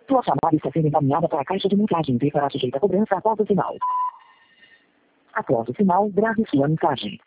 Sua chamada está sendo encaminhada para a caixa de mensagem e será sujeita a cobrança após o sinal. Após o sinal, grave sua mensagem.